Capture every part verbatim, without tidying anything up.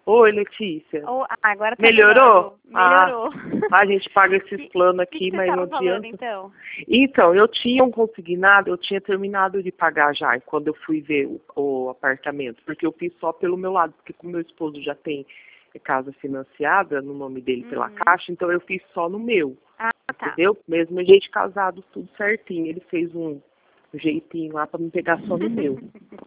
Oi, Letícia. Oh, ah, agora tá Melhorou? Melhorou. Ah, a gente paga esses que, planos aqui, que que mas você não tava falando, adianta. então? Então, eu tinha um consignado, eu tinha terminado de pagar já, quando eu fui ver o, o apartamento, porque eu fiz só pelo meu lado, porque como meu esposo já tem casa financiada no nome dele Uhum. pela Caixa, então eu fiz só no meu. Ah, tá. Entendeu? Mesmo a gente casado, tudo certinho. Ele fez um jeitinho lá para me pegar só no meu.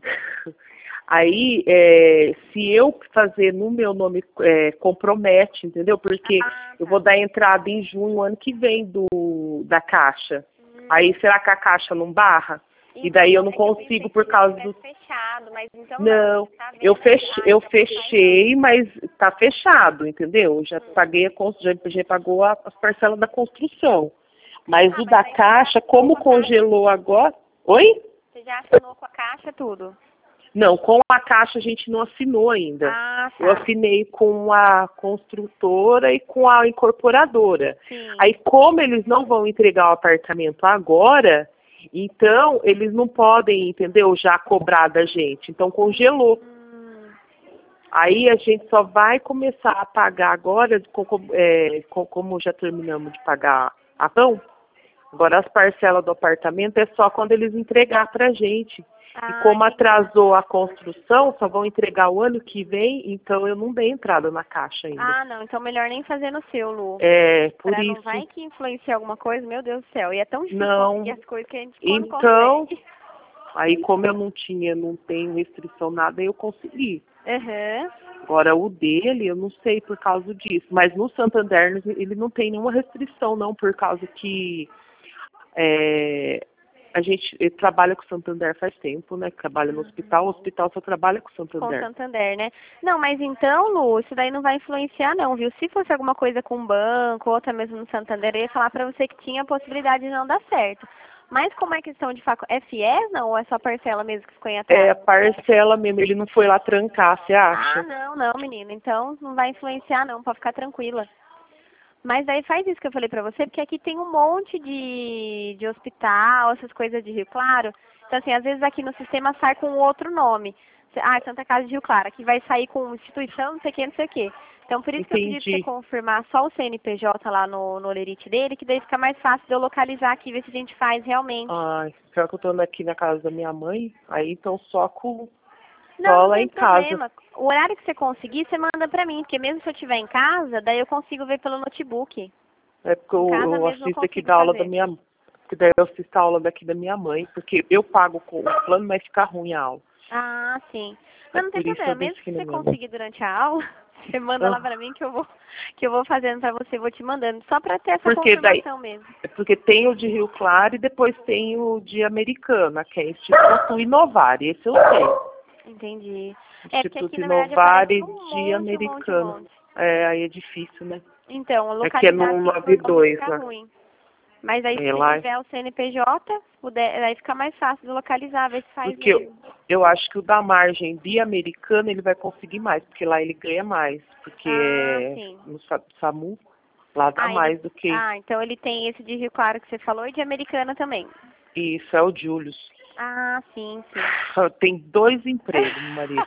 Aí, é, se eu fazer no meu nome, é, compromete, entendeu? Porque ah, tá. eu vou dar entrada em junho, ano que vem, do, da Caixa. Hum. Aí, será que a Caixa não barra? Então, e daí eu não é consigo por causa do... fechado, mas então não, não tá eu, fech... ah, eu então fechei, mas tá fechado, entendeu? Já hum. paguei a construção, já pagou a, as parcelas da construção. Mas ah, o mas da Caixa, como congelou caixa. Agora... Oi? Você já assinou com a Caixa tudo? Não, com a Caixa a gente não assinou ainda. Ah, tá. Eu assinei com a construtora e com a incorporadora. Sim. Aí, como eles não vão entregar o apartamento agora, então eles não podem, entendeu, já cobrar da gente. Então, congelou. Hum. Aí a gente só vai começar a pagar agora, é, como já terminamos de pagar a pão, agora as parcelas do apartamento é só quando eles entregar pra gente. Ah, e como atrasou a construção, só vão entregar o ano que vem, então eu não dei entrada na Caixa ainda. Ah, não, então melhor nem fazer no seu, Lu. É, por pra isso. Não vai que influencia alguma coisa, meu Deus do céu. E é tão difícil não. conseguir as coisas que a gente quando Então, consegue. Aí como eu não tinha, não tenho restrição nada, eu consegui. Uhum. Agora o dele, eu não sei por causa disso. Mas no Santander, ele não tem nenhuma restrição, não, por causa que... É, a gente ele trabalha com o Santander faz tempo, né? Trabalha no hospital, o hospital só trabalha com o Santander. Com o Santander, né? Não, mas então, Lu, isso daí não vai influenciar não, viu? Se fosse alguma coisa com banco, ou até mesmo no Santander, eu ia falar pra você que tinha a possibilidade de não dar certo. Mas como é questão de faco... É fiéis, não? Ou é só parcela mesmo que ficou em atrás? É, parcela mesmo, ele não foi lá trancar, você acha? Ah, não, não, menina. Então não vai influenciar não, pode ficar tranquila. Mas aí faz isso que eu falei pra você, porque aqui tem um monte de, de hospital, essas coisas de Rio Claro. Então, assim, às vezes aqui no sistema sai com outro nome. Ah, Santa Casa de Rio Claro. Aqui vai sair com instituição, não sei o que, não sei o que. Então, por isso Entendi. que eu pedi pra você confirmar só o C N P J lá no, no lerite dele, que daí fica mais fácil de eu localizar aqui, ver se a gente faz realmente. Ai, pior que eu tô andando aqui na casa da minha mãe, aí então só com... Não, só não lá tem em problema. casa. O horário que você conseguir, você manda pra mim, porque mesmo se eu estiver em casa, daí eu consigo ver pelo notebook. É porque eu, eu assisto aqui da aula da minha mãe. Porque daí eu assisto a aula daqui da minha mãe, porque eu pago com o plano, mas fica ruim a aula. Ah, sim. Não, É não tem por isso problema. eu Mesmo deixo que aqui você na minha conseguir durante a aula, você manda Ah. lá pra mim que eu vou, que eu vou fazendo pra você, vou te mandando. Só pra ter essa Porque confirmação daí, mesmo. é porque tem o de Rio Claro e depois tem o de Americana, que é Instituto Inovar, esse eu sei. Entendi. É, porque Instituto aqui, na verdade, Inovar aparece e um de monte, um monte, um Americano. monte. É, aí é difícil, né? Então, Aqui é localizar no assim nove por nome dois, fica né? ruim. Mas aí, se É você lá. tiver o C N P J, se puder, aí fica mais fácil de localizar, ver se faz Porque mesmo. eu, eu acho que o da margem de Americana ele vai conseguir mais, porque lá ele ganha mais. Porque Ah, sim. no Sa- SAMU, lá dá Ah, mais ele... do que... ah, então ele tem esse de Rio Claro que você falou e de Americana também. Isso, é o Julius. Ah, sim, sim. Tem dois empregos, meu marido.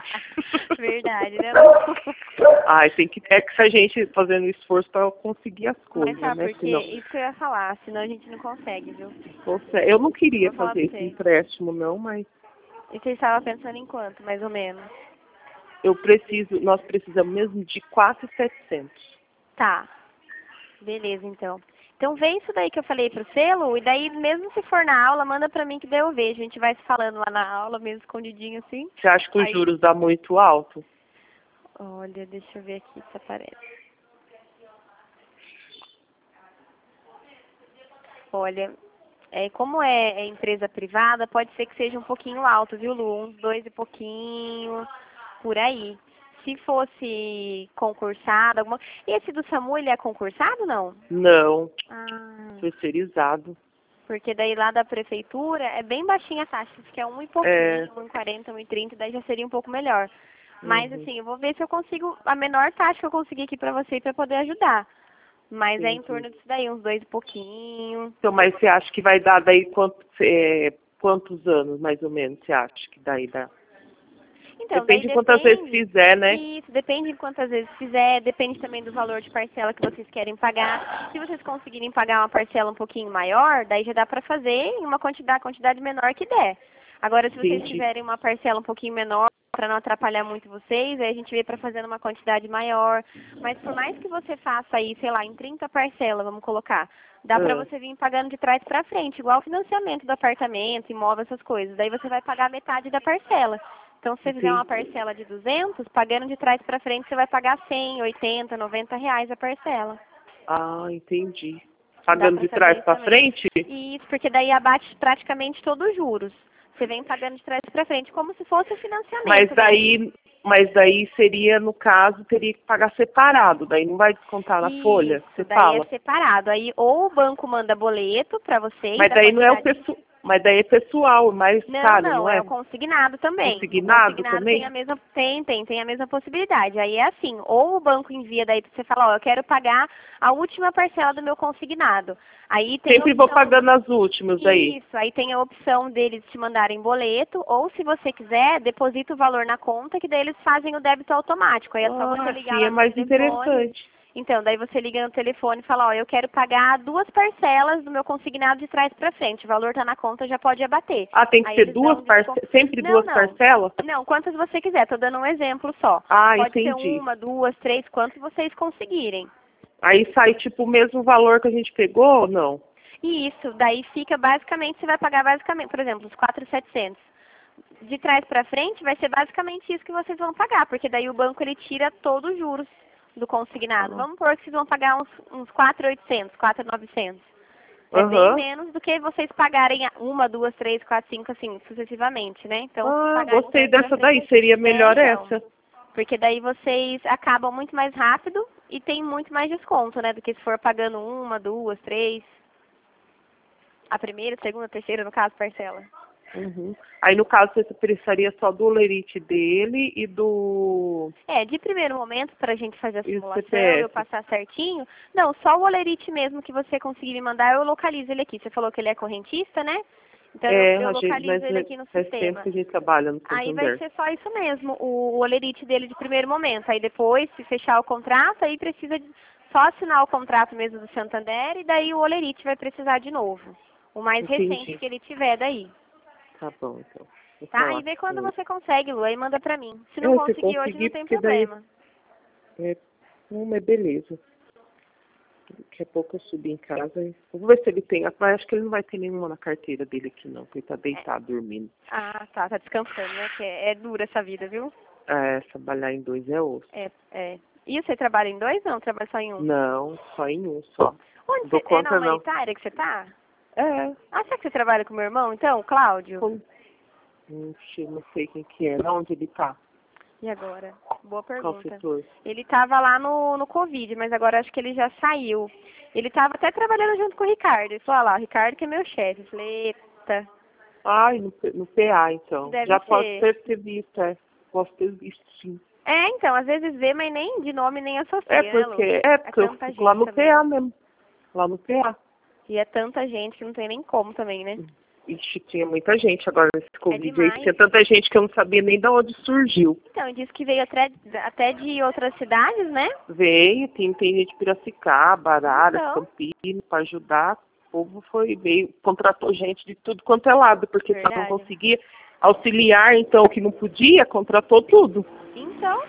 Verdade, né? Ai, tem que ter que se a gente fazendo esforço para conseguir as coisas, Mas sabe né? porque Senão, isso que eu ia falar, senão a gente não consegue, viu? consegue. Eu não queria Vou falar fazer pra esse você. empréstimo, não, mas E você estava pensando em quanto, mais ou menos? eu preciso, nós precisamos mesmo de quatro mil e setecentos. Tá. Beleza, então. Então vê isso daí que eu falei pro selo, e daí mesmo se for na aula, manda pra mim que daí eu vejo. A gente vai se falando lá na aula, mesmo escondidinho assim. Você acha que os Aí... juros dá muito alto? Olha, deixa eu ver aqui se aparece. Olha, é, como é, é empresa privada, pode ser que seja um pouquinho alto, viu, Lu? Uns dois e pouquinho, por aí. Se fosse concursado, alguma... Esse do SAMU, ele é concursado, não? Não, Ah, terceirizado. porque daí lá da prefeitura é bem baixinha a taxa, acho que é um e pouquinho, É. um e quarenta, um e trinta, daí já seria um pouco melhor. Mas Uhum. assim, eu vou ver se eu consigo, a menor taxa que eu conseguir aqui pra você pra poder ajudar. Mas é em Entendi. torno disso daí, uns dois e pouquinho. Então, mas você acha que vai dar daí quanto, é, quantos anos, mais ou menos, você acha que daí dá? Então, Depende daí de quantas vezes depende, fizer, né? isso, depende de quantas vezes fizer, depende também do valor de parcela que vocês querem pagar. Se vocês conseguirem pagar uma parcela um pouquinho maior, daí já dá para fazer em uma quantidade, quantidade menor que der. Agora, se vocês Entendi. tiverem uma parcela um pouquinho menor, para não atrapalhar muito vocês, aí a gente vê para fazer numa quantidade maior. Mas por mais que você faça aí, sei lá, em trinta parcelas, vamos colocar, dá para Ah, você vir pagando de trás para frente, igual o financiamento do apartamento, imóvel, essas coisas. Daí você vai pagar metade da parcela. Então, se você fizer uma entendi. parcela de duzentos, pagando de trás para frente, você vai pagar cem, oitenta, noventa reais a parcela. Ah, entendi. Dá Pagando para de fazer trás isso pra também. frente? Isso, porque daí abate praticamente todos os juros. Você vem pagando de trás para frente, como se fosse o financiamento Mas mesmo. daí, mas daí seria, no caso, teria que pagar separado. Daí não vai descontar na folha, Isso, você daí fala. é separado. Aí ou o banco manda boleto para vocês Mas da daí não é o quantidade. pessoal. Mas daí é pessoal, é mais Não, caro, não, não é é? o consignado também. O Consignado consignado tem a também? mesma, tem, tem, tem a mesma possibilidade. Aí é assim, ou o banco envia daí pra você falar, ó, eu quero pagar a última parcela do meu consignado. Aí tem a Sempre vou opção, pagando as últimas daí. isso, aí tem a opção deles te mandarem boleto, ou se você quiser, deposita o valor na conta, que daí eles fazem o débito automático. Aí é só você Ah, ligar sim, é lá no mais telefone. interessante. Então, daí você liga no telefone e fala, ó, eu quero pagar duas parcelas do meu consignado de trás para frente. O valor tá na conta, já pode abater. Ah, tem que Aí ser eles duas dão desconto. parcelas? Sempre Não, duas não. parcelas? Não, quantas você quiser. Tô dando um exemplo só. Ah, Pode ser entendi. uma, duas, três, quantos vocês conseguirem. Aí sai tipo o mesmo valor que a gente pegou ou não? E isso, daí fica basicamente, você vai pagar basicamente, por exemplo, os quatro mil e setecentos. De trás para frente vai ser basicamente isso que vocês vão pagar, porque daí o banco ele tira todos os juros do consignado. Ah, Vamos supor que vocês vão pagar uns, uns quatro mil e oitocentos, quatro mil e novecentos. É bem aham. menos do que vocês pagarem uma, duas, três, quatro, cinco, assim, sucessivamente, né? Então, se Ah, pagarem gostei trás pra dessa frente, daí. Seria é, melhor então. essa. Porque daí vocês acabam muito mais rápido e tem muito mais desconto, né? Do que se for pagando uma, duas, três. A primeira, segunda, terceira, no caso, parcela. Uhum. Aí, no caso, você precisaria só do olerite dele e do É, de primeiro momento, para a gente fazer a e o simulação, eu C P F. passar certinho. Não, só o olerite mesmo que você conseguir me mandar, eu localizo ele aqui. Você falou que ele é correntista, né? Então eu, É, eu a gente, localizo mas ele aqui no faz tempo sistema. que a gente trabalha no Aí vai Santander. ser só isso mesmo, o, o olerite dele de primeiro momento. Aí depois, se fechar o contrato, aí precisa de, só assinar o contrato mesmo do Santander e daí o olerite vai precisar de novo. O mais recente Entendi. que ele tiver daí. Tá bom, então. Vou Tá? falar E vê com quando ele. você consegue, Lu, aí manda pra mim. Se não É, se conseguir hoje, não conseguir, tem porque daí problema. é uma beleza. Daqui a pouco eu subi em casa e vou ver se ele tem. Mas acho que ele não vai ter nenhuma na carteira dele aqui não, porque ele tá deitado, dormindo. Ah, tá, tá descansando, né? Que é, é dura essa vida, viu? É, trabalhar em dois é osso. É, é. E você trabalha em dois, não? Trabalha só em um? Não, só em um só. Onde Não dou você... É conta na não. humanitária que você tá? É, Ah, será que você trabalha com meu irmão, então, Cláudio? com... não sei, não sei quem que é. Onde ele tá? E agora? Boa Qual pergunta. setor? Ele tava lá no, no Covid, mas agora acho que ele já saiu. Ele tava até trabalhando junto com o Ricardo. Ele falou, ah lá, o Ricardo que é meu chefe. Eu falei, eita, Ai, no, P- no P A, então. deve Já pode ser. ter, ter visto, é. Posso ter visto, sim. É, então, às vezes vê, mas nem de nome nem associa, É né, Lu? porque, é porque eu tanta fico lá gente no também. P A mesmo. Lá no P A. E é tanta gente que não tem nem como também, né? Ixi, tinha muita gente agora nesse Covid aí. demais. Tinha tanta gente que eu não sabia nem de onde surgiu. Então, disse que veio até, até de outras cidades, né? Veio, tem, tem gente de Piracicaba, Araras, Então. Campinas, para ajudar. O povo foi, veio, contratou gente de tudo quanto é lado, porque só não Verdade. conseguia auxiliar, então, o que não podia, contratou tudo. Então,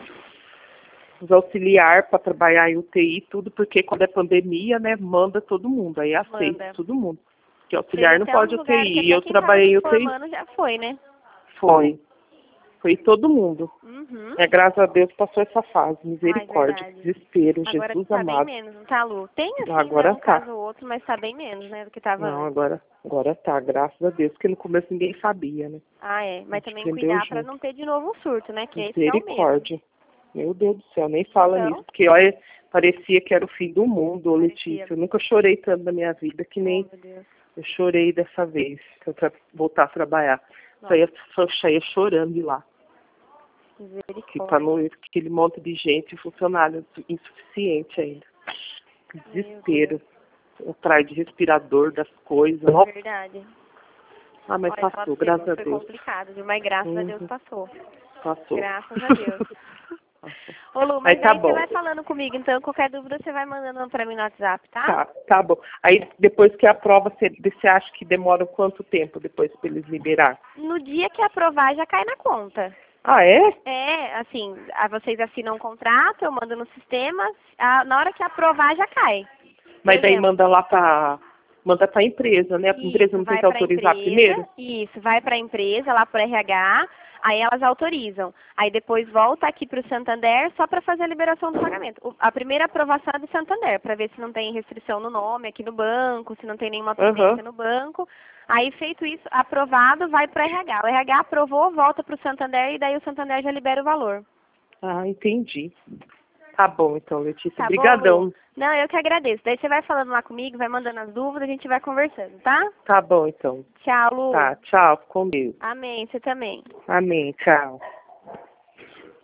Os auxiliar para trabalhar em U T I, tudo, porque quando é pandemia, né, manda todo mundo, aí aceita manda. todo mundo. Porque auxiliar Teve não até pode uns lugares que U T I, até eu quem tava trabalhei em se U T I, formando já foi, né? foi. Foi todo mundo. Uhum. É, graças a Deus passou essa fase, misericórdia, verdade. desespero, Agora Jesus tá bem amado. menos, não tá, Lu? Tem, assim, Agora né, um tá. caso ou outro, mas tá bem menos, né, do que tava Não, antes. agora, agora tá, graças a Deus, porque no começo ninguém sabia, né? Ah, é. Mas A gente também aprendeu cuidar pra junto. não ter de novo um surto, né? Que esse que é o medo. Misericórdia. Meu Deus do céu, nem fala Então? nisso, porque olha, parecia que era o fim do mundo, ô Parecia. Letícia. Eu nunca chorei tanto na minha vida que nem Oh, meu Deus. eu chorei dessa vez, que eu tra voltar a trabalhar. Nossa. Saía, só saía chorando de lá. Que tá Misericórdia. no aquele monte de gente, funcionário insuficiente ainda. Desespero. Atrás de respirador, das coisas. Nossa. Verdade. Ah, mas Olha, falar passou, pra você, graças a foi Deus. complicado, viu? Mas graças a Deus Uhum. passou. Passou. Graças a Deus. Ô Lu, mas Aí tá aí bom. você vai falando comigo, então qualquer dúvida você vai mandando pra mim no WhatsApp, tá? Tá, tá bom. Aí depois que aprova, você, você acha que demora quanto tempo depois para eles liberar? No dia que aprovar já cai na conta. Ah, é? É, assim, a- vocês assinam um contrato, eu mando no sistema, a- na hora que aprovar já cai. Mas daí exemplo. manda lá para manda para a empresa, né? A empresa Isso, não tem vai que para a autorizar empresa, primeiro? isso, vai para a empresa, lá para o R H, aí elas autorizam. Aí depois volta aqui para o Santander só para fazer a liberação do pagamento. O- A primeira aprovação é do Santander, para ver se não tem restrição no nome aqui no banco, se não tem nenhuma pendência Aham. no banco. Aí feito isso, aprovado, vai para o R H. O R H aprovou, volta para o Santander e daí o Santander já libera o valor. Ah, entendi. Tá bom, então, Letícia. Tá bom, Obrigadão. Lu? Não, eu que agradeço. Daí você vai falando lá comigo, vai mandando as dúvidas, a gente vai conversando, tá? Tá bom, então. Tchau, Lu. Tá, tchau. Fica com Deus. Amém, você também. Amém, tchau.